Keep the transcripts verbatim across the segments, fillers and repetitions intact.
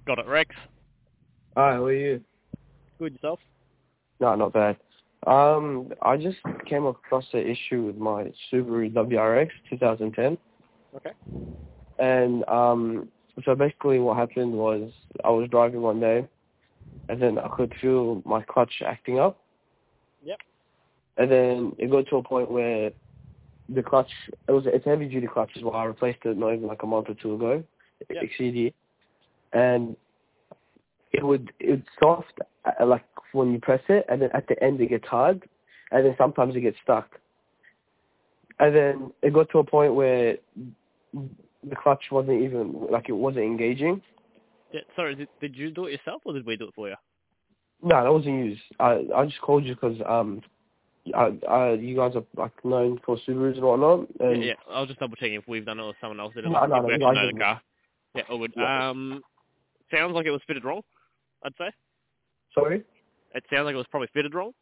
Got it, Rex. Hi, how are you? Good yourself? No, not bad. Um, I just came across the issue with my Subaru W R X twenty ten. Okay. And um, so basically what happened was I was driving one day and then I could feel my clutch acting up. Yep. And then it got to a point where the clutch, it was it's a heavy duty clutch as well. I replaced it not even like a month or two ago, Yep. X C D. And it would, it's soft, uh, like when you press it, and then at the end it gets hard, and then sometimes it gets stuck. And then it got to a point where the clutch wasn't even, like it wasn't engaging. Yeah, sorry, did, did you do it yourself or did we do it for you? No, that wasn't used. I I just called you because um, I, I, you guys are like known for Subarus and whatnot. Yeah, And yeah. I was just double checking if we've done it or someone else did it. Like no, no, if no, we you actually guys know the didn't. car. Yeah, all good. Yeah. Um, sounds like it was fitted wrong. I'd say Sorry. it sounds like it was probably fitted wrong.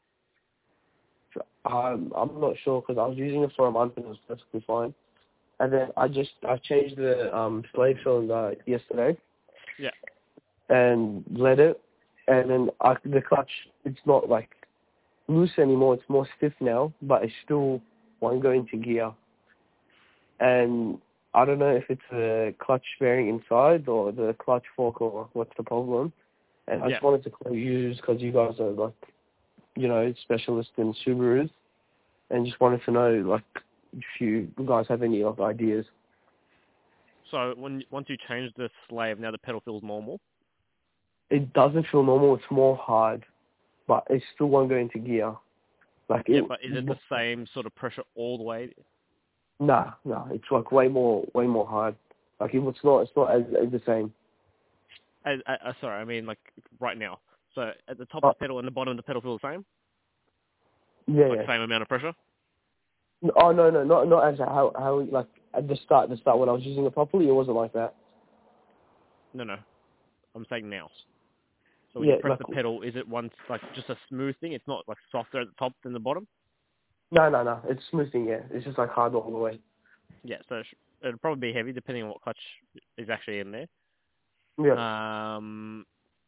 Um, I'm not sure because I was using it for a month and it was perfectly fine. And then I just I changed the um slave cylinder yesterday Yeah. and let it, and then I, the clutch, it's not like loose anymore. It's more stiff now, but it still won't go into gear. And I don't know if it's the clutch bearing inside or the clutch fork or what's the problem. And I Yeah. just wanted to call you because you guys are like, you know, specialists in Subarus, and just wanted to know like if you guys have any like ideas. So when once you change the slave, now the pedal feels normal. It doesn't feel normal. It's more hard, but it still won't go into gear. Like Yeah, it, but is it the same sort of pressure all the way? nah, nah. It's like way more, way more hard. Like it, it's not, it's not as, as the same. Uh, uh, sorry, I mean like right now. So at the top Uh, of the pedal and the bottom of the pedal feel the same? yeah, Like yeah. same amount of pressure? Oh no, no, not not as how how like at the start, the start when I was using it properly, it wasn't like that. No, no. I'm saying now. So when you Yeah, press like the pedal, is it one like just a smooth thing? It's not like softer at the top than the bottom? no, no, no. It's smoothing. Yeah, it's just like hard all the way. Yeah, so it sh- it'll probably be heavy depending on what clutch is actually in there. Yeah, Um,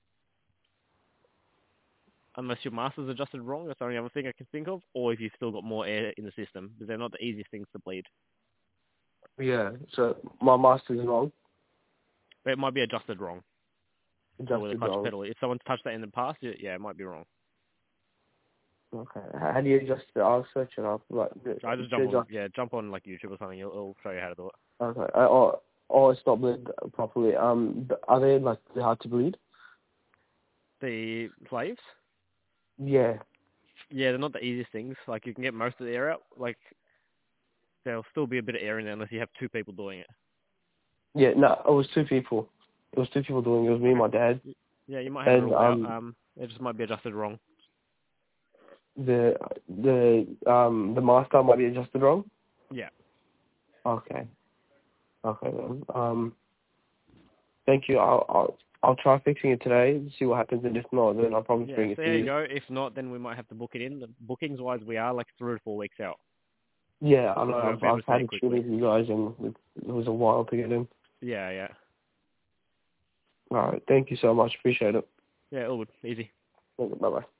unless your master's adjusted wrong, that's the only other thing I can think of, or if you've still got more air in the system, because they're not the easiest things to bleed. yeah. So my master's wrong, But it might be adjusted wrong. So with a adjusted clutch wrong. pedal, if someone's touched that in the past, yeah, yeah, it might be wrong. Okay. How do you adjust it? I'll search it up. Like, So I just to jump on, adjust. yeah, jump on like YouTube or something. It'll, it'll show you how to do it. Okay. Uh, or or it's not bleed properly. Um, are they like hard to bleed? The slaves, Yeah. yeah, they're not the easiest things. Like you can get most of the air out. Like there'll still be a bit of air in there unless you have two people doing it. Yeah. No, it was two people. It was two people doing it. It was me and Okay. my dad. Yeah, you might have it And ruled out. um, Um, it just might be adjusted wrong. the the um the master might be adjusted wrong. Yeah. Okay. Okay then. Um, thank you. I'll I'll I'll try fixing it today. See what happens, and if not, then I'll probably Yeah, bring so it to there you you. go. If not, then we might have to book it in. The bookings wise, we are like three to four weeks out. Yeah, I know. So I've be able I've to had say it quickly. with you guys, and it, it was a while to get in. Yeah, yeah. All right. Thank you so much. Appreciate it. Yeah, all good. Easy. Bye bye.